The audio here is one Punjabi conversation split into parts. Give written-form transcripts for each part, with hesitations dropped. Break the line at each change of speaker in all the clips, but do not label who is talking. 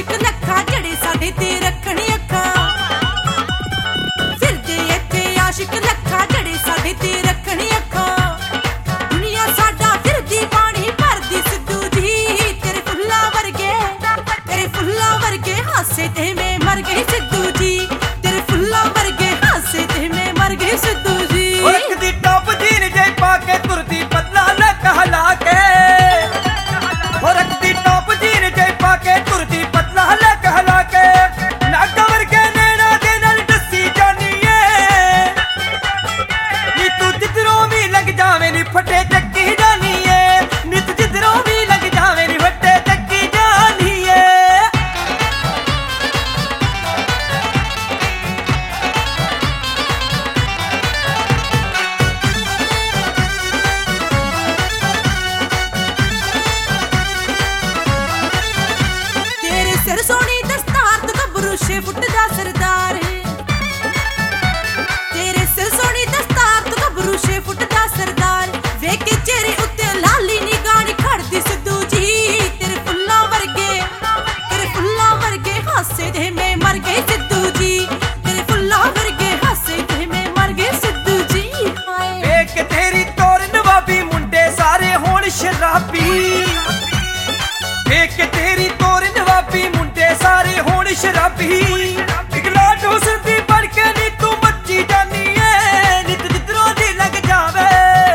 ਆਸ਼ਿਕ ਲੱਖਾਂ ਜਿਹੜੇ ਸਾਡੇ ਤੇ ਰੱਖਣ ਅੱਖਾਂ ਫਿਰਦੇ ਇੱਥੇ ਆਸ਼ਿਕ ਲੱਖਾਂ ਜਿਹੜੇ ਸਾਡੇ ਤੇ ਰੱਖਣ ਅੱਖਾਂ ਦੁਨੀਆ ਸਾਡਾ ਫਿਰਦੀ ਪਾਣੀ ਭਰਦੀ ਸਿੱਧੂ ਜੀ ਤੇਰੇ ਫੁੱਲਾਂ ਵਰਗੇ ਹਾਸੇ ਤੇ ਮੈਂ ਮਰ ਗਈ ਸਿੱਧੂ ਜੀ ਤੇਰੇ ਫੁੱਲਾਂ ਵਰਗੇ ਹਾਸੇ ਤੇ ਮੈਂ ਮਰ ਗਈ ਸਿੱਧੂ ਜੀ
ਰੱਖਦੀ ਟੌਪ ਜੀਨ ਜੇ ਪਾ ਕੇ ਤੁਰਦੀ ਪਤਲਾ ਨਾ ਕਹਿਲਾ ਕੇ ਰੱਖਦੀ ਟੌਪ ਜੀਨ ਜੇ ਪਾ ਕੇ ਤੁਰਦੀ ਪਤਲਾ ਨਾ ਕਹਿਲਾ ਕੇ ਨਾਗਾ ਵਰਗੇ ਨੈਣਾ ਦੇ ਨਾਲ ਦੱਸੀ ਜਾਨੀ ਏ ਨੀ ਤੂੰ ਜਿੱਧਰੋਂ ਵੀ ਲੱਗ ਜਾਵੇਂ ਨੀ ਫਟੇ ਚੱਕੀ ਜਾਨੀ ਏ ਨੀ ਤੂੰ ਜਿੱਧਰੋਂ ਵੀ ਲੱਗ ਜਾਵੇਂ ਨੀ ਫਟੇ ਚੱਕੀ ਜਾਨੀ ਏ
ਸਿਰ ਸੋਹਣੀ ਦਸਤਾਰ ਤੋਂ ਗੱਭਰੂ 6 ਫੁੱਟ ਦਾ ਸਰਦਾਰ ਤੇਰੇ ਸਿਰ ਸੋਹਣੀ ਦਸਤਾਰ ਤੋਂ ਗੱਭਰੂ 6 ਫੁੱਟ ਦਾ ਸਰਦਾਰ ਵੇਖ ਕੇ ਚਿਹਰੇ ਉੱਤੇ ਲਾਲੀ ਨਿਗਾਹ ਨੀ ਖੜਦੀ ਸਿੱਧੂ ਜੀ ਤੇਰੇ ਫੁੱਲਾਂ ਵਰਗੇ ਹਾਸੇ ਤੇ ਮੈਂ ਮਰ ਗਈ ਸਿੱਧੂ ਜੀ ਤੇਰੇ ਫੁੱਲਾਂ ਵਰਗੇ ਹਾਸੇ ਤੇ ਮੈਂ ਮਰ ਗਈ ਸਿੱਧੂ ਜੀ ਹਾਏ
ਵੇਖ ਕੇ ਤੇਰੀ ਤੋਰ ਨਵਾਬੀ ਮੁੰਡੇ ਸਾਰੇ ਹੋਣ ਸ਼ਰਾਬੀ ਵੇਖ ਕੇ ਤੇਰੀ ਤੋਰ ਨਵਾਬੀ ਮੁੰਡੇ ਸਾਰੇ ਹੋਣ ਸ਼ਰਾਬੀ ਇਗਲਾਟ ਹੁਸਦੀ ਬਣ ਕੇ ਨੀ ਤੂੰ ਮੱਚੀ ਜਾਨੀ ਏ ਨੀ ਤੂੰ ਜਿੱਧਰੋਂ ਦੀ ਲੱਗ ਜਾਵੇ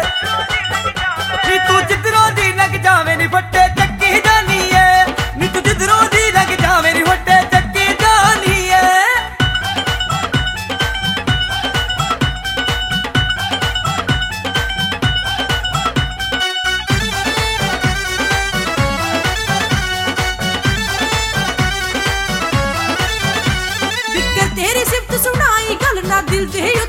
ਨੀ ਤੂੰ ਜਿੱਧਰੋਂ ਦੀ ਲੱਗ ਜਾਵੇ ਨੀ ਫੱਟੇ ਚੱਕੀ ਜਾਨੀ ਏ ਨੀ ਤੂੰ ਜਿੱਧਰੋਂ ਦੀ ਲੱਗ ਜਾਵੇ ਨੀ ਫੱਟੇ ਚੱਕੀ ਜਾਨੀ ਏ
ਤੇਰੀ ਸਿਫਤ ਸੁਣਾਈ ਗੱਲ ਨਾ ਦਿਲ ਦੇ